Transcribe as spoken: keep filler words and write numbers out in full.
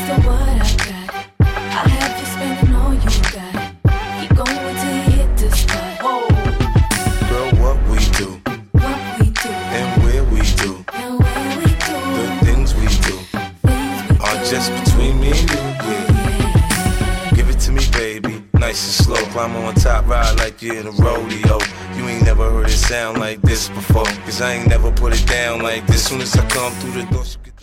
for what I got. I'll have you spending all you got. Keep going till you hit the spot. Whoa. Girl, what we do, What we do, and where we do, and where we do, the things we do things we are do. just between me and you, yeah. Give it to me, baby, nice and slow. Climb on top, ride like you're in a rodeo. You ain't never heard it sound like this before, cause I ain't never put it down like this. Soon as I come through the door, she get